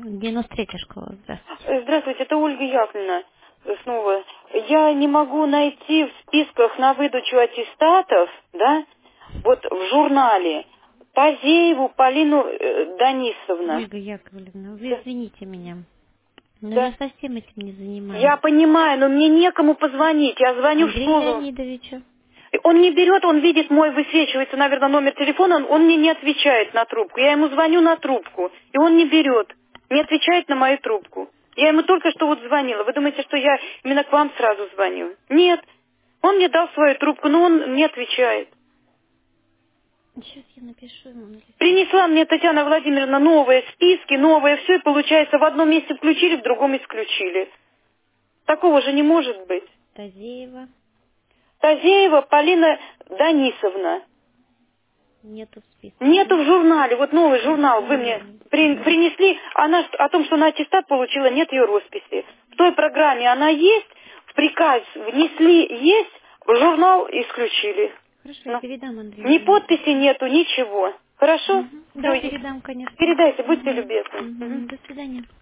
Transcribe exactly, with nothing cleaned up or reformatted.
девяносто третья школа, здравствуйте. Э, Здравствуйте, это Ольга Яковлевна э, снова. Я не могу найти в списках на выдачу аттестатов, да, вот в журнале Тазееву Полину э, Данисовна. Ольга Яковлевна, вы Да, извините меня, но да. я совсем этим не занимаюсь. Я понимаю, но мне некому позвонить. Я звоню в Андрею школу. Леонидовичу. Он не берет, он видит мой, высвечивается, наверное, номер телефона, он, он мне не отвечает на трубку. Я ему звоню на трубку, и он не берет, не отвечает на мою трубку. Я ему только что вот звонила. Вы думаете, что я именно к вам сразу звоню? Нет. Он мне дал свою трубку, но он не отвечает. Сейчас я напишу ему на листочке. Принесла мне Татьяна Владимировна новые списки, новые, все, и получается, в одном месте включили, в другом исключили. Такого же не может быть. Тазеева Тазеева Полина Данисовна. нету в списке, Нету да? в журнале, вот новый журнал вы мне М, при- мгм. принесли, она ш- о том, что она аттестат получила, нет ее росписи. В той программе она есть, в приказ внесли, есть, в журнал исключили. Хорошо, я Ну, передам Андрею ни подписи Леонидовичу. нету, ничего. Хорошо? Мгм. Да, Все, передам, конечно. передайте, будьте Мгм. любезны. Мгм. Мгм. До свидания.